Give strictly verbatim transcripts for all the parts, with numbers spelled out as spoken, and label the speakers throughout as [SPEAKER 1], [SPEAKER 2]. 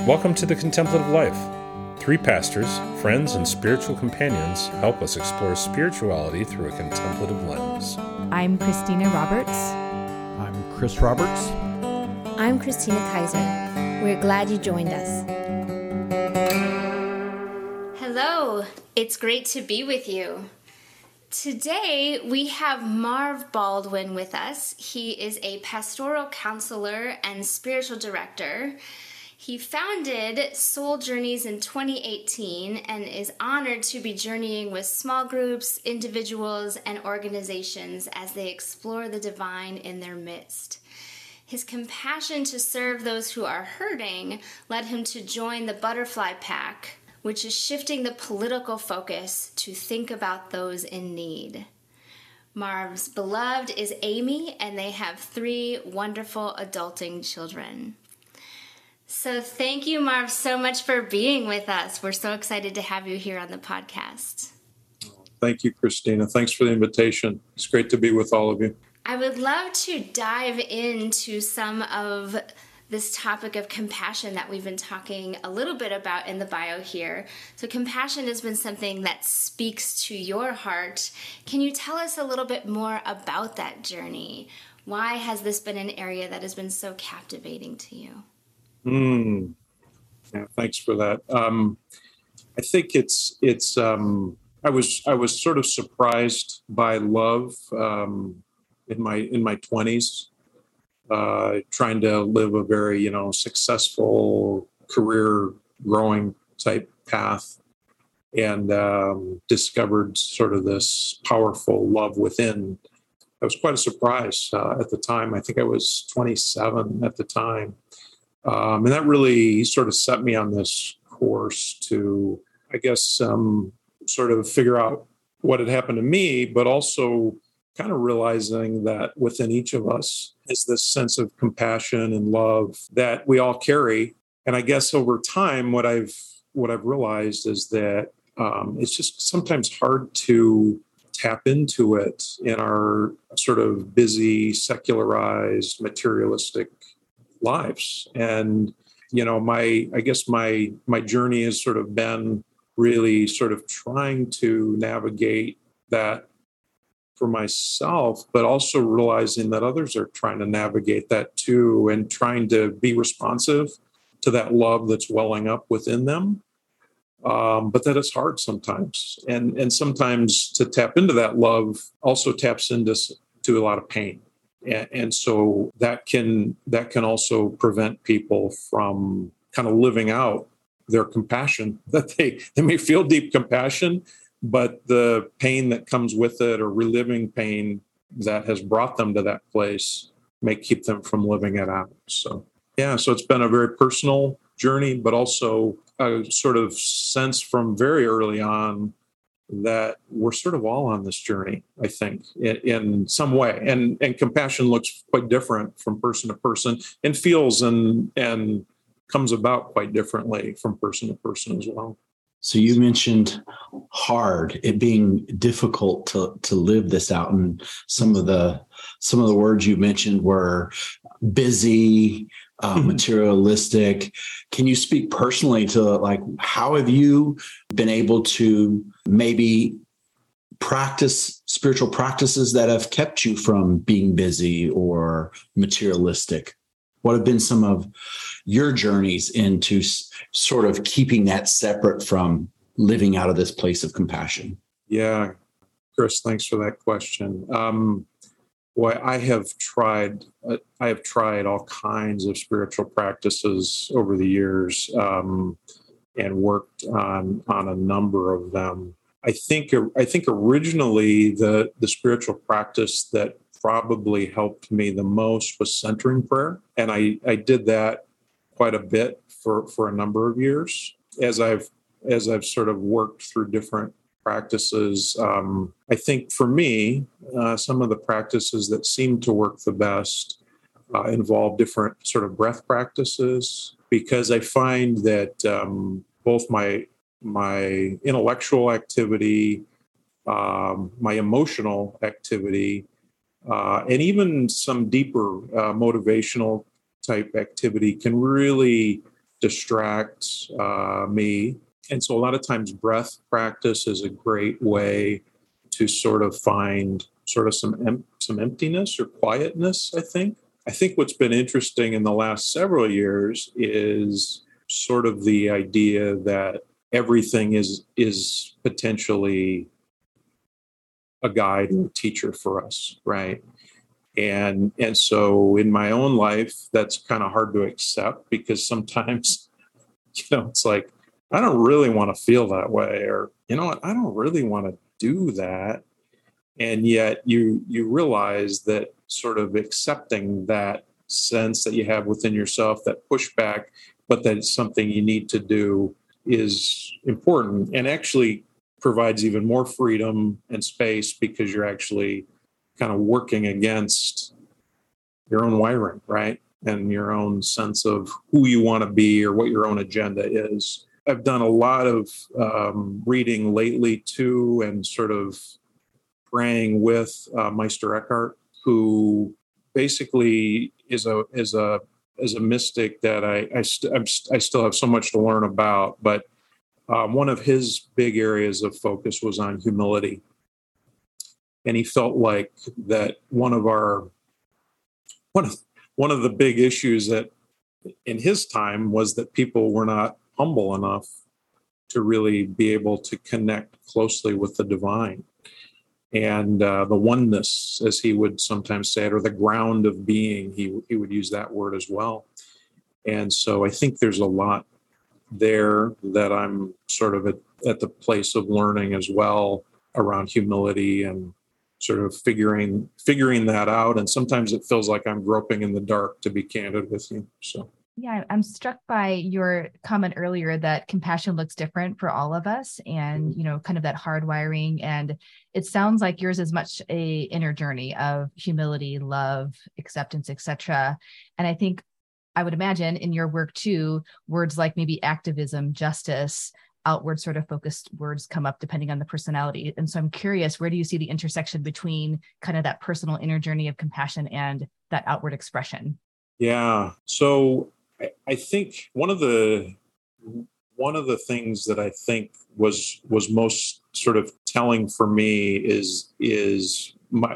[SPEAKER 1] Welcome to the Contemplative Life. Three pastors, friends, and spiritual companions help us explore spirituality through a contemplative lens.
[SPEAKER 2] I'm Christina Roberts.
[SPEAKER 3] I'm Chris Roberts.
[SPEAKER 4] I'm Christina Kaiser. We're glad you joined us. Hello, it's great to be with you. Today, we have Marv Baldwin with us. He is a pastoral counselor and spiritual director. He founded Soul Journeys in twenty eighteen and is honored to be journeying with small groups, individuals, and organizations as they explore the divine in their midst. His compassion to serve those who are hurting led him to join the Butterfly Pack, which is shifting the political focus to think about those in need. Marv's beloved is Amy, and they have three wonderful adulting children. So thank you, Marv, so much for being with us. We're so excited to have you here on the podcast.
[SPEAKER 5] Thank you, Christina. Thanks for the invitation. It's great to be with all of you.
[SPEAKER 4] I would love to dive into some of this topic of compassion that we've been talking a little bit about in the bio here. So compassion has been something that speaks to your heart. Can you tell us a little bit more about that journey? Why has this been an area that has been so captivating to you?
[SPEAKER 5] Mm. Yeah, thanks for that. Um, I think it's it's. Um, I was I was sort of surprised by love um, in my in my twenties, uh, trying to live a very you know successful career growing type path, and um, discovered sort of this powerful love within. That was quite a surprise uh, at the time. I think I was twenty-seven at the time. Um, and that really sort of set me on this course to, I guess, um, sort of figure out what had happened to me, but also kind of realizing that within each of us is this sense of compassion and love that we all carry. And I guess over time, what I've what I've realized is that um, it's just sometimes hard to tap into it in our sort of busy, secularized, materialistic lives. And, you know, my, I guess my, my journey has sort of been really sort of trying to navigate that for myself, but also realizing that others are trying to navigate that too, and trying to be responsive to that love that's welling up within them. Um, but that it's hard sometimes. And, and sometimes to tap into that love also taps into to a lot of pain. And, and so that can that can also prevent people from kind of living out their compassion. That they, they may feel deep compassion, but the pain that comes with it, or reliving pain that has brought them to that place, may keep them from living it out. So yeah, so it's been a very personal journey, but also a sort of sense from very early on that we're sort of all on this journey, I think, in, in some way. And and compassion looks quite different from person to person, and feels and and comes about quite differently from person to person as well.
[SPEAKER 3] So you mentioned hard, it being difficult to to live this out. And some of the some of the words you mentioned were busy, uh, mm-hmm. materialistic. Can you speak personally to, like, how have you been able to maybe practice spiritual practices that have kept you from being busy or materialistic? What have been some of your journeys into s- sort of keeping that separate from living out of this place of compassion?
[SPEAKER 5] Yeah, Chris, thanks for that question. Um, boy, I have tried. Uh, I have tried all kinds of spiritual practices over the years, um, and worked on on a number of them. I think. I think originally the the spiritual practice that probably helped me the most was centering prayer, and I I did that quite a bit for for a number of years as I've as I've sort of worked through different practices. Um, I think for me, uh, some of the practices that seem to work the best uh, involve different sort of breath practices, because I find that um, both my my intellectual activity, um, my emotional activity, uh, and even some deeper uh, motivational type activity can really distract uh, me. And so a lot of times breath practice is a great way to sort of find sort of some em- some emptiness or quietness, I think. I think what's been interesting in the last several years is sort of the idea that everything is is potentially a guide or a teacher for us, right? And and so in my own life, that's kind of hard to accept because sometimes, you know, it's like, I don't really want to feel that way, or, you know what, I don't really want to do that. And yet you you realize that sort of accepting that sense that you have within yourself, that pushback, but that it's something you need to do is important and actually provides even more freedom and space because you're actually kind of working against your own wiring, right? And your own sense of who you want to be or what your own agenda is. I've done a lot of um, reading lately too, and sort of praying with uh, Meister Eckhart, who basically is a is a is a mystic that I I, st- I'm st- I still have so much to learn about. But um, one of his big areas of focus was on humility, and he felt like that one of our one of one of the big issues that in his time was that people were not humble enough to really be able to connect closely with the divine and uh, the oneness, as he would sometimes say it, or the ground of being. He he would use that word as well. And so I think there's a lot there that I'm sort of at, at the place of learning as well around humility and sort of figuring figuring that out. And sometimes it feels like I'm groping in the dark, to be candid with you. So.
[SPEAKER 2] Yeah, I'm struck by your comment earlier that compassion looks different for all of us, and, you know, kind of that hardwiring. And it sounds like yours is much a inner journey of humility, love, acceptance, et cetera. And I think I would imagine in your work too, words like maybe activism, justice, outward sort of focused words come up depending on the personality. And so I'm curious, where do you see the intersection between kind of that personal inner journey of compassion and that outward expression?
[SPEAKER 5] Yeah. So I, I think one of the one of the things that I think was was most sort of telling for me is is my.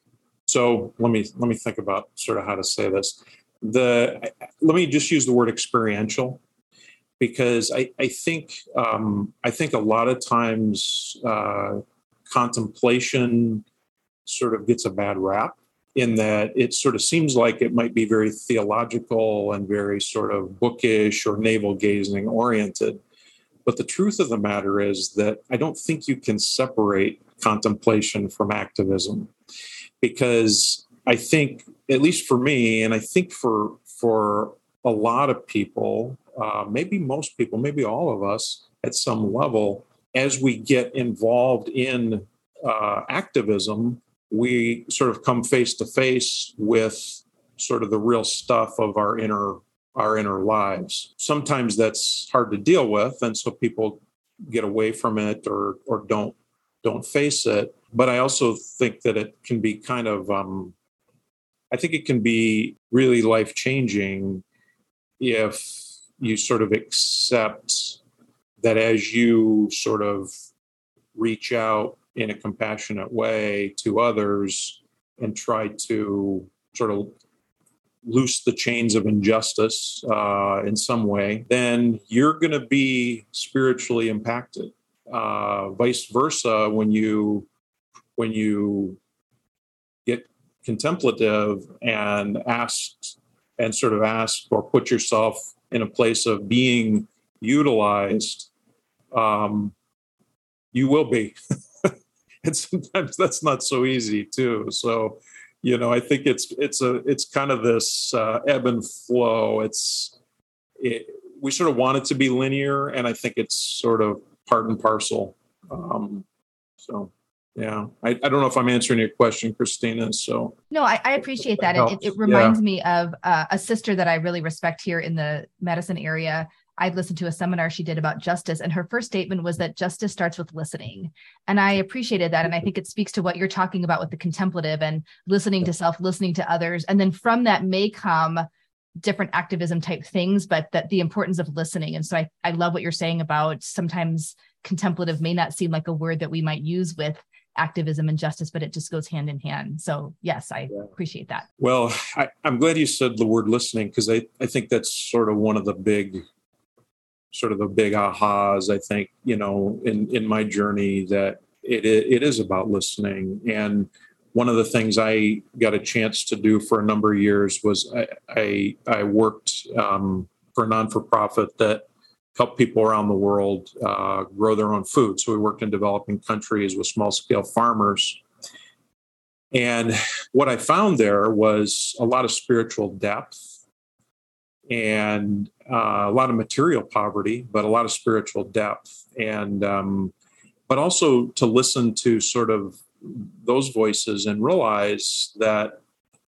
[SPEAKER 5] So let me let me think about sort of how to say this. The let me just use the word experiential, because I I think um, I think a lot of times uh, contemplation sort of gets a bad rap, in that it sort of seems like it might be very theological and very sort of bookish or navel-gazing oriented. But the truth of the matter is that I don't think you can separate contemplation from activism, because I think, at least for me, and I think for for a lot of people, uh, maybe most people, maybe all of us at some level, as we get involved in uh, activism, we sort of come face to face with sort of the real stuff of our inner our inner lives. Sometimes that's hard to deal with, and so people get away from it or or don't don't face it. But I also think that it can be kind of um, I think it can be really life-changing if you sort of accept that as you sort of reach out in a compassionate way to others and try to sort of loose the chains of injustice uh, in some way, then you're going to be spiritually impacted. Uh, vice versa, when you when you get contemplative and ask and sort of ask or put yourself in a place of being utilized, um, you will be. And sometimes that's not so easy too. So, you know, I think it's it's a it's kind of this uh, ebb and flow. It's it, we sort of want it to be linear, and I think it's sort of part and parcel. Um, so, yeah, I, I don't know if I'm answering your question, Christina. So,
[SPEAKER 2] no, I, I appreciate that.
[SPEAKER 5] that
[SPEAKER 2] And it, it reminds
[SPEAKER 5] yeah.
[SPEAKER 2] me of uh, a sister that I really respect here in the Madison area. I'd listened to a seminar she did about justice, and her first statement was that justice starts with listening. And I appreciated that. And I think it speaks to what you're talking about with the contemplative and listening to self, listening to others. And then from that may come different activism type things, but that the importance of listening. And so I, I love what you're saying about sometimes contemplative may not seem like a word that we might use with activism and justice, but it just goes hand in hand. So yes, I yeah. appreciate that.
[SPEAKER 5] Well, I, I'm glad you said the word listening, because I, I think that's sort of one of the big, sort of the big ahas, I think, you know, in, in my journey, that it, it is about listening. And one of the things I got a chance to do for a number of years was I, I, I worked um, for a non-for-profit that help people around the world uh, grow their own food. So we worked in developing countries with small-scale farmers. And what I found there was a lot of spiritual depth and uh, a lot of material poverty, but a lot of spiritual depth. And um, but also to listen to sort of those voices and realize that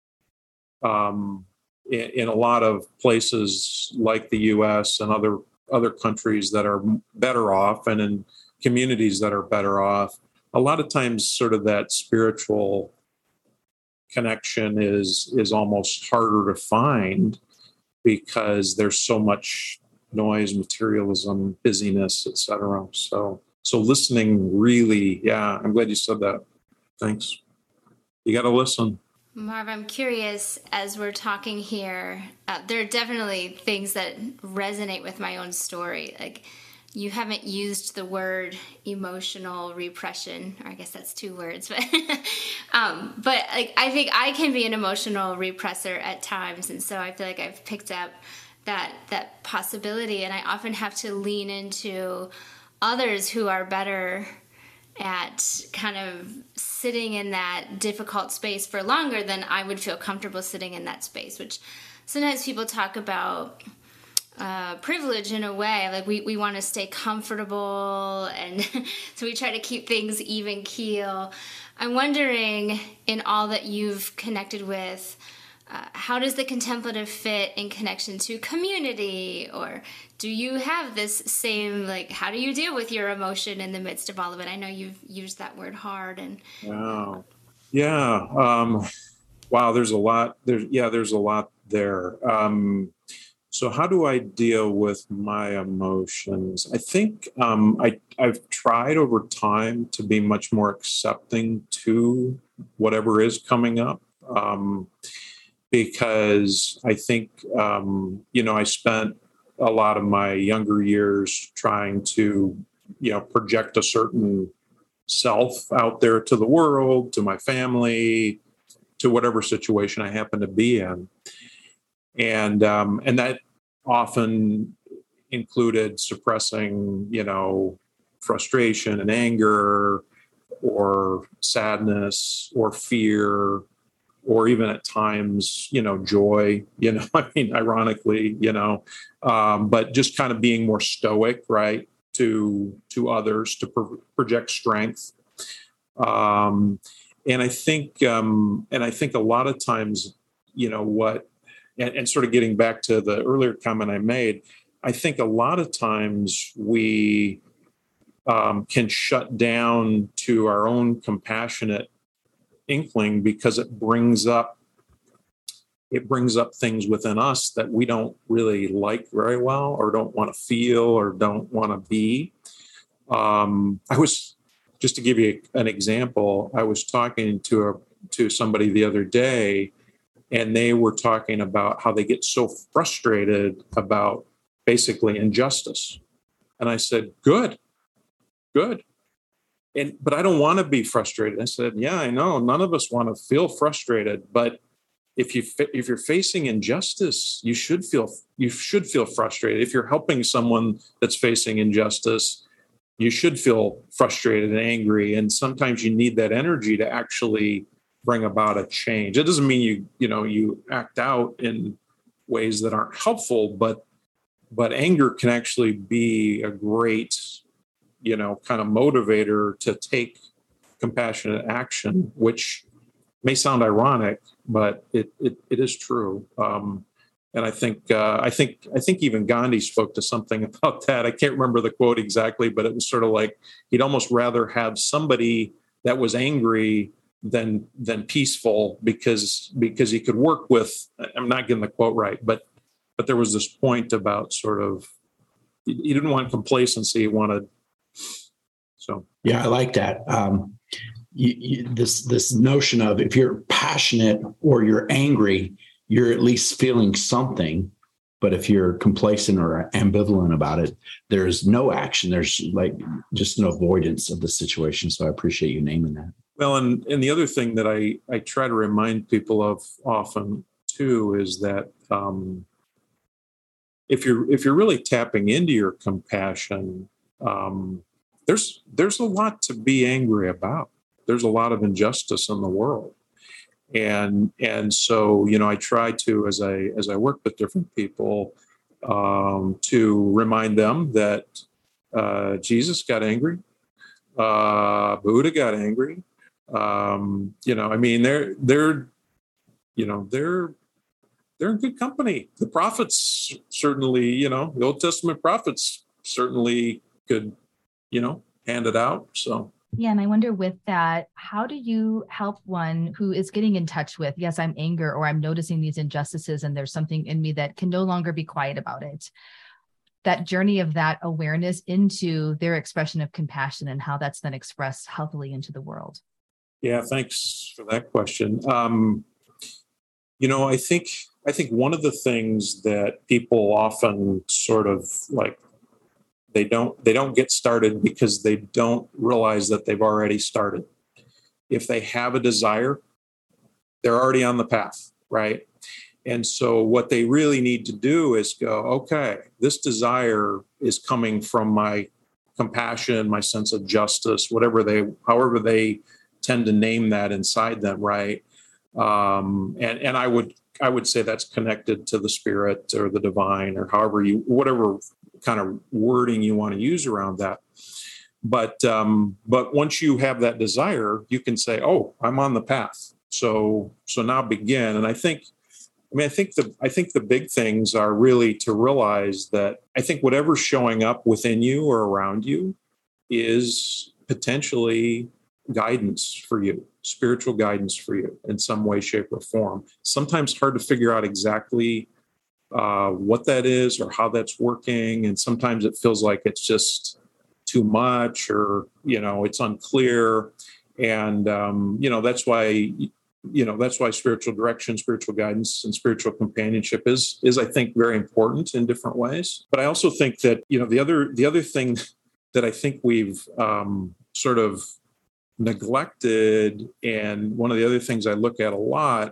[SPEAKER 5] um, in, in a lot of places like the U S and other other countries that are better off, and in communities that are better off, a lot of times sort of that spiritual connection is is almost harder to find because there's so much noise, materialism, busyness, et cetera. So so listening really, yeah, I'm glad you said that. Thanks. You got to listen.
[SPEAKER 4] Marv, I'm curious, as we're talking here, uh, there are definitely things that resonate with my own story. Like, you haven't used the word emotional repression, or I guess that's two words, but um, but like I think I can be an emotional repressor at times, and so I feel like I've picked up that that possibility, and I often have to lean into others who are better at kind of sitting in that difficult space for longer than I would feel comfortable sitting in that space, which sometimes people talk about uh, privilege in a way, like we, we want to stay comfortable, and so we try to keep things even keel. I'm wondering, in all that you've connected with, Uh, how does the contemplative fit in connection to community? Or do you have this same, like, how do you deal with your emotion in the midst of all of it? I know you've used that word hard. And
[SPEAKER 5] wow. Yeah. Um, wow. There's a lot there. Yeah, there's a lot there. Um, so how do I deal with my emotions? I think um, I, I've tried over time to be much more accepting to whatever is coming up. Um, Because I think, um, you know, I spent a lot of my younger years trying to, you know, project a certain self out there to the world, to my family, to whatever situation I happen to be in. And um, and that often included suppressing, you know, frustration and anger or sadness or fear, or even at times, you know, joy, you know, I mean, ironically, you know, um, but just kind of being more stoic, right, to to others, to pro- project strength. Um, and I think, um, and I think a lot of times, you know, what, and, and sort of getting back to the earlier comment I made, I think a lot of times we um, can shut down to our own compassionate inkling because it brings up it brings up things within us that we don't really like very well, or don't want to feel, or don't want to be. Um, I was just to give you an example. I was talking to a to somebody the other day, and they were talking about how they get so frustrated about basically injustice, and I said, "Good, good." And, but I don't want to be frustrated. I said, yeah, I know. None of us want to feel frustrated. But if you if you're facing injustice, you should feel you should feel frustrated. If you're helping someone that's facing injustice, you should feel frustrated and angry. And sometimes you need that energy to actually bring about a change. It doesn't mean you you know you act out in ways that aren't helpful, but but anger can actually be a great, you know, kind of motivator to take compassionate action, which may sound ironic, but it it, it is true. Um, and I think uh, I think I think even Gandhi spoke to something about that. I can't remember the quote exactly, but it was sort of like he'd almost rather have somebody that was angry than than peaceful, because because he could work with. I'm not getting the quote right, but but there was this point about sort of, you didn't want complacency, you wanted, so.
[SPEAKER 3] Yeah, I like that. Um, you, you, this this notion of if you're passionate or you're angry, you're at least feeling something. But if you're complacent or ambivalent about it, there's no action. There's like just an avoidance of the situation. So I appreciate you naming that.
[SPEAKER 5] Well, and, and the other thing that I, I try to remind people of often too is that um, if you're if you're really tapping into your compassion, um, there's there's a lot to be angry about. There's a lot of injustice in the world. And and so, you know, I try to, as I as I work with different people, um, to remind them that uh, Jesus got angry, uh, Buddha got angry. Um, you know, I mean, they're they're, you know, they're they're in good company. The prophets certainly, you know, the Old Testament prophets certainly could, you know, hand it out. So.
[SPEAKER 2] Yeah. And I wonder with that, how do you help one who is getting in touch with, yes, I'm anger, or I'm noticing these injustices and there's something in me that can no longer be quiet about it. That journey of that awareness into their expression of compassion and how that's then expressed healthily into the world.
[SPEAKER 5] Yeah, thanks for that question. Um, you know, I think I think one of the things that people often sort of like, They don't they don't get started because they don't realize that they've already started. If they have a desire, they're already on the path, right? And so what they really need to do is go, okay, this desire is coming from my compassion, my sense of justice, whatever they, however they tend to name that inside them, right? Um, and and I would I would say that's connected to the spirit or the divine or however you, whatever kind of wording you want to use around that. But um, but once you have that desire, you can say, oh, I'm on the path. So so now begin. And I think, I mean, I think the I think the big things are really to realize that I think whatever's showing up within you or around you is potentially guidance for you, spiritual guidance for you in some way, shape, or form. Sometimes hard to figure out exactly uh, what that is or how that's working. And sometimes it feels like it's just too much or, you know, it's unclear. And, um, you know, that's why, you know, that's why spiritual direction, spiritual guidance, and spiritual companionship is, is, I think, very important in different ways. But I also think that, you know, the other, the other thing that I think we've um, sort of neglected, and one of the other things I look at a lot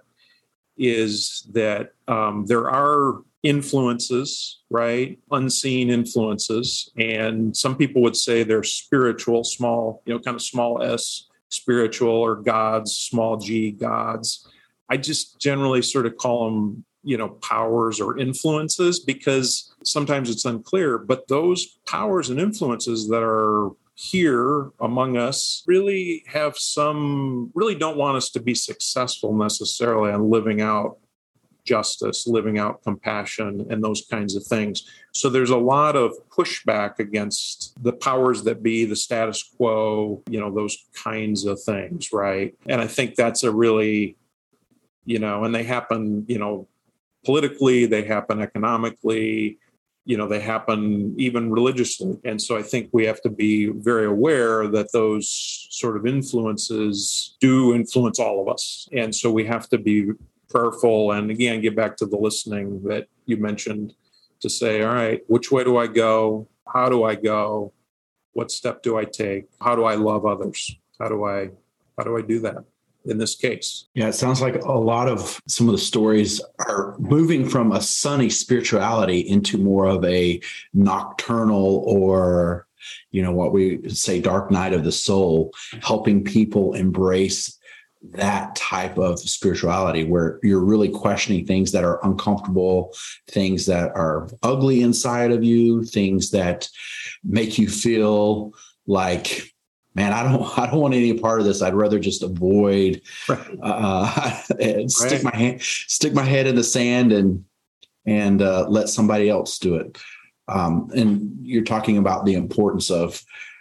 [SPEAKER 5] is that um, there are influences, right? Unseen influences. And some people would say they're spiritual, small, you know, kind of small s, spiritual, or gods, small g, gods. I just generally sort of call them, you know, powers or influences, because sometimes it's unclear. But those powers and influences that are here among us really have some, really don't want us to be successful necessarily on living out justice, living out compassion, and those kinds of things. So there's a lot of pushback against the powers that be, the status quo, you know, those kinds of things, right? And I think that's a really, you know, and they happen, you know, politically, they happen economically, you know, they happen even religiously. And so I think we have to be very aware that those sort of influences do influence all of us. And so we have to be prayerful, and again, get back to the listening that you mentioned, to say, all right, which way do I go? How do I go? What step do I take? How do I love others? How do I, how do I do that in this case?
[SPEAKER 3] Yeah, it sounds like a lot of some of the stories are moving from a sunny spirituality into more of a nocturnal, or, you know, what we say dark night of the soul, helping people embrace that type of spirituality where you're really questioning things that are uncomfortable, things that are ugly inside of you, things that make you feel like, man, I don't, I don't want any part of this. I'd rather just avoid, right. uh, and stick right. my hand, stick my head in the sand and, and uh, let somebody else do it. Um, and you're talking about the importance of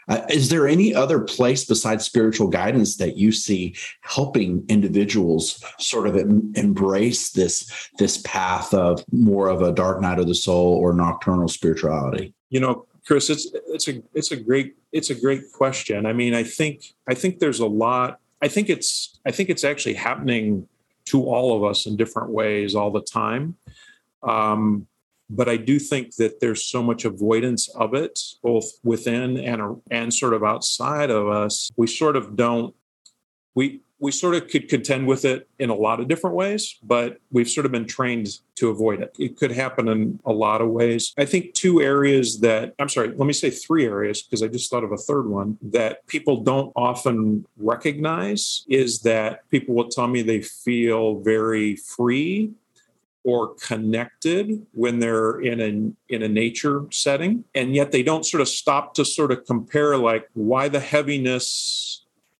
[SPEAKER 3] Uh, is there any other place besides spiritual guidance that you see helping individuals sort of em- embrace this, this path of more of a dark night of the soul or nocturnal spirituality?
[SPEAKER 5] You know, Chris, it's it's a it's a great it's a great question. I mean, I think I think there's a lot. I think it's I think it's actually happening to all of us in different ways all the time. Um, but I do think that there's so much avoidance of it, both within and and sort of outside of us. We sort of don't. We we sort of could contend with it in a lot of different ways, but we've sort of been trained to avoid it. It could happen in a lot of ways. I think two areas that, I'm sorry, let me say three areas, because I just thought of a third one that people don't often recognize is that people will tell me they feel very free or connected when they're in a, in a nature setting. And yet they don't sort of stop to sort of compare, like, why the heaviness.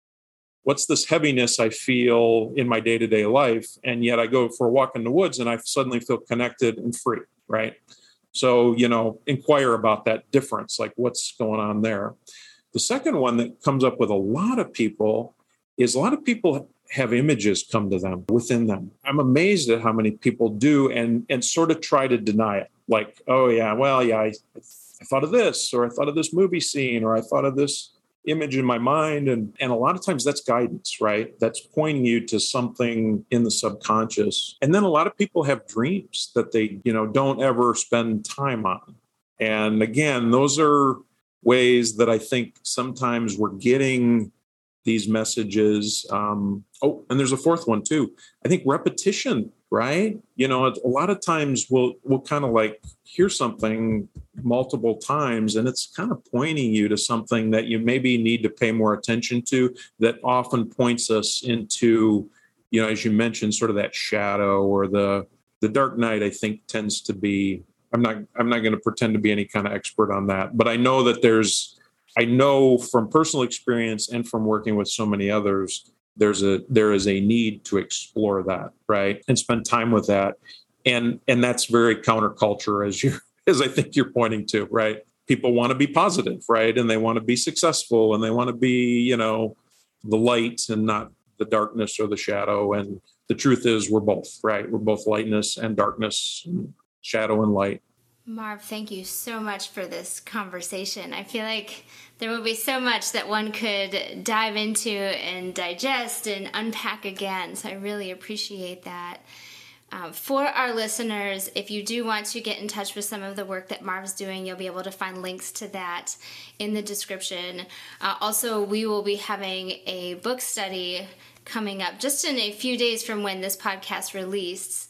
[SPEAKER 5] What's this heaviness I feel in my day-to-day life? And yet I go for a walk in the woods and I suddenly feel connected and free, right? So, you know, inquire about that difference, like what's going on there. The second one that comes up with a lot of people is a lot of people have images come to them within them. I'm amazed at how many people do and, and sort of try to deny it. Like, oh yeah, well, yeah, I, I thought of this, or I thought of this movie scene, or I thought of this image in my mind. And, and a lot of times that's guidance, right? That's pointing you to something in the subconscious. And then a lot of people have dreams that they, you know, don't ever spend time on. And again, those are ways that I think sometimes we're getting these messages. Um, oh, and there's a fourth one too. I think repetition, right? You know, a lot of times we'll, we'll kind of like hear something multiple times and it's kind of pointing you to something that you maybe need to pay more attention to, that often points us into, you know, as you mentioned, sort of that shadow or the, the dark night, I think tends to be, I'm not, I'm not going to pretend to be any kind of expert on that, but I know that there's, I know from personal experience and from working with so many others, there's a there is a need to explore that, right, and spend time with that, and and that's very counterculture, as you as I think you're pointing to, right? People want to be positive, right, and they want to be successful, and they want to be, you know, the light and not the darkness or the shadow. And the truth is, we're both, right? We're both lightness and darkness, and shadow and light.
[SPEAKER 4] Marv, thank you so much for this conversation. I feel like there will be so much that one could dive into and digest and unpack again. So I really appreciate that. Um, for our listeners, if you do want to get in touch with some of the work that Marv's doing, you'll be able to find links to that in the description. Uh, also, we will be having a book study coming up just in a few days from when this podcast released.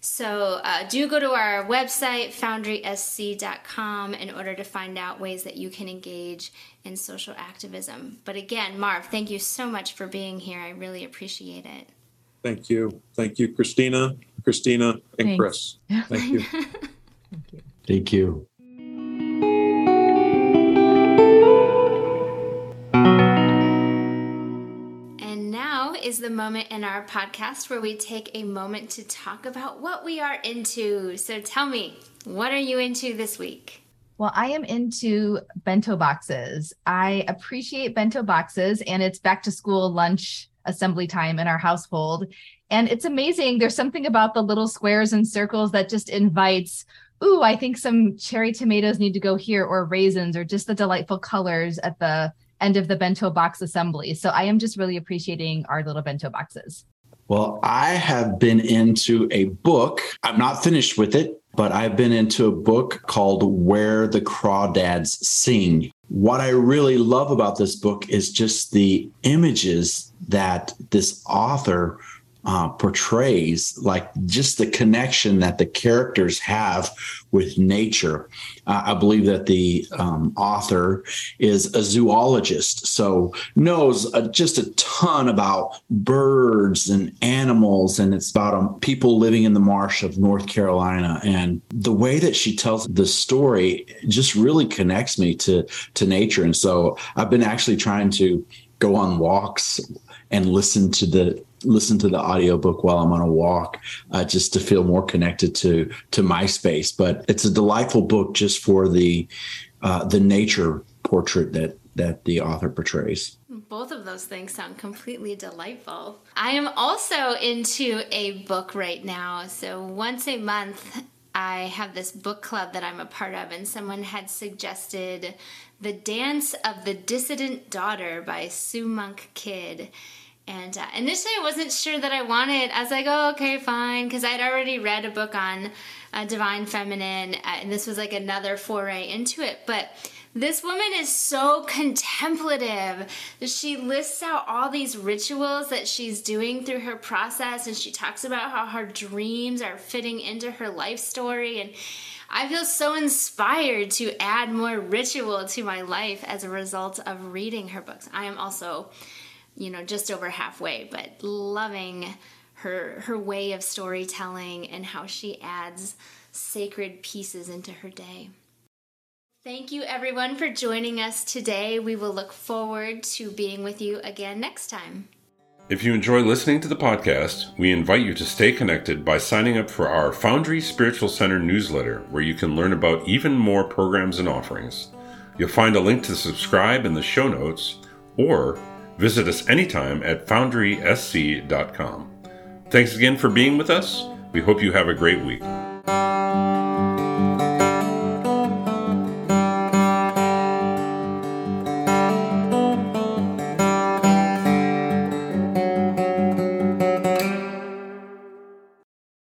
[SPEAKER 4] So uh, do go to our website, foundry s c dot com, in order to find out ways that you can engage in social activism. But again, Marv, thank you so much for being here. I really appreciate it.
[SPEAKER 5] Thank you. Thank you, Christina, Christina, and
[SPEAKER 2] Thanks.
[SPEAKER 5] Chris. Thank you.
[SPEAKER 2] Thank you.
[SPEAKER 3] Thank you.
[SPEAKER 4] Is the moment in our podcast where we take a moment to talk about what we are into. So tell me, what are you into this week?
[SPEAKER 2] Well, I am into bento boxes. I appreciate bento boxes, and it's back to school lunch assembly time in our household. And it's amazing. There's something about the little squares and circles that just invites, ooh, I think some cherry tomatoes need to go here, or raisins, or just the delightful colors at the end of the bento box assembly. So I am just really appreciating our little bento boxes.
[SPEAKER 3] Well, I have been into a book. I'm not finished with it, but I've been into a book called Where the Crawdads Sing. What I really love about this book is just the images that this author uh, portrays, like just the connection that the characters have with nature. Uh, I believe that the um, author is a zoologist, so knows uh, just a ton about birds and animals, and it's about um, people living in the marsh of North Carolina. And the way that she tells the story just really connects me to, to nature. And so I've been actually trying to go on walks and listen to the listen to the audiobook while I'm on a walk, uh, just to feel more connected to to my space. But it's a delightful book just for the uh, the nature portrait that that the author portrays.
[SPEAKER 4] Both of those things sound completely delightful. I am also into a book right now. So once a month, I have this book club that I'm a part of, and someone had suggested The Dance of the Dissident Daughter by Sue Monk Kidd. And uh, initially I wasn't sure that I wanted. I was like, oh, okay, fine, because I'd already read a book on uh, Divine Feminine, uh, and this was like another foray into it. But this woman is so contemplative. She lists out all these rituals that she's doing through her process, and she talks about how her dreams are fitting into her life story. And I feel so inspired to add more ritual to my life as a result of reading her books. I am also, you know, just over halfway, but loving her her way of storytelling and how she adds sacred pieces into her day. Thank you, everyone, for joining us today. We will look forward to being with you again next time.
[SPEAKER 1] If you enjoy listening to the podcast, we invite you to stay connected by signing up for our Foundry Spiritual Center newsletter, where you can learn about even more programs and offerings. You'll find a link to subscribe in the show notes, or visit us anytime at foundry s c dot com. Thanks again for being with us. We hope you have a great week.